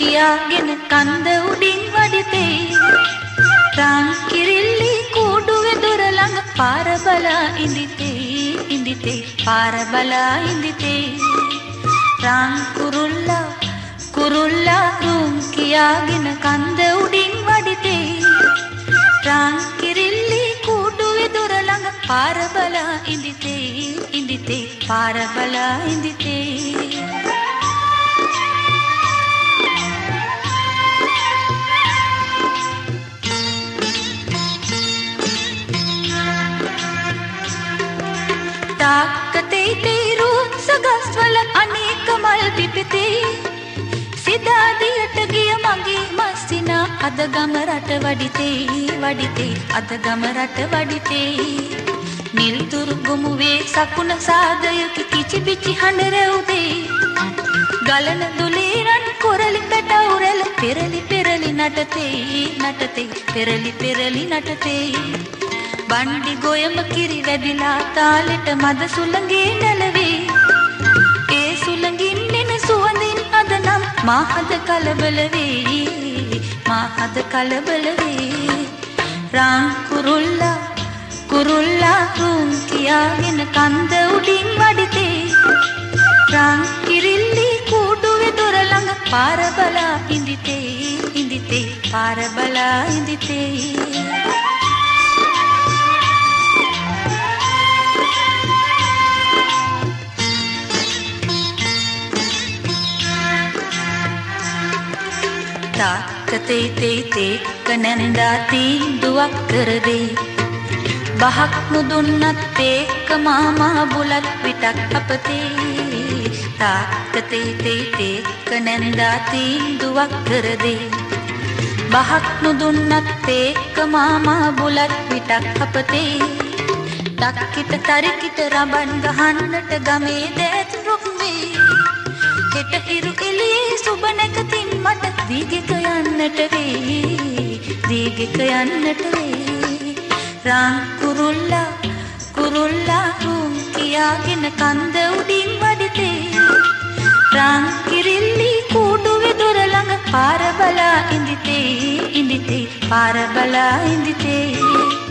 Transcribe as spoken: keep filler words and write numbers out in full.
කියාගෙන කන්ද උඩින් වඩිතේ රන් කිරිල්ලි කූඩුවේ දොර ළඟ පාර බලා ඉඳිතේ ඉඳිතේ පාර බලා ඉඳිතේ රන් කුරුල්ලා කුරුල්ලා රුම් කියාගෙන කන්ද උඩින් වඩිතේ රන් කිරිල්ලි කූඩුවේ දොර ළඟ පාර බලා ඉඳිතේ ඉඳිතේ පාර බලා ඉඳිතේ තාක්කතේ තීරුම් සගස්වල අනේක මල් පිපිතේ සිතාදියට ගිය මගේ මස්සිනා අද ගම රට වඩිතේ වඩිතේ අද ගම රට වඩිතේ නිල් තුරුගොමුවේ සකුණ සාදයක කිචි බිචි හඬ රැවුදේ ගලන දුලීරන් කොරලි පැටවුරල පෙරලි පෙරලි නටතේ නටතේ පෙරලි පෙරලි නටතේ බණ්ඩි ගොයම කිරි වැඩිලා තාලෙට මද සුළඟේ නැලවේ ඒ සුළඟින් එන සුවඳින් අද නම් මාහද කලබල වේ මාහද කලබල වේ රන් කුරුල්ලා කුරුල්ලා රුම් කියාගෙන කන්ද උඩින් වඩිතේ රන් කිරිල්ලි කූඩුවේ දොර ළඟ පාර බලා ඉඳිතේ ඉඳිතේ පාර බලා ඉඳිතේ තාක්කතේ තේ තේ කනන්දා තීන්දුවක් කර දේ බහක් නුදුන්නත් ඒක මාමා බුලත් පිටක් අපතේ තාක්කතේ තේ තේ කනන්දා තීන්දුවක් කර දේ බහක් නුදුන්නත් ඒක මාමා බුලත් පිටක් අපතේ ඩක්කිට තරිකිට රබන් ගහන්නට ගමේ දෑත් රුක් වේ හෙට හිරු එළියේ සුබ නැකතින් මට දීගෙක යන්නට වේ දීගෙක යන්නට වේ රන් කුරුල්ලා කුරුල්ලා රුම් කියාගෙන කන්ද උඩින් වඩිතේ රන් කිරිල්ලි කූඩුවේ දොර ළඟ පාර බලා ඉඳිතේ ඉඳිතේ පාර බලා ඉඳිතේ